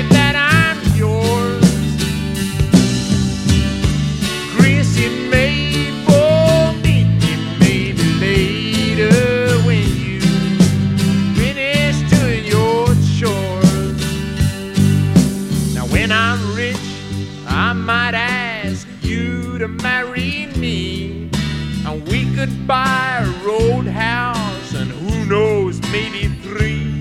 that I'm yours. Greasy made for me, maybe later when you finish doing your chores. Now when I'm rich, I might ask you to marry me, and we could buy a roadhouse and who knows, maybe 3.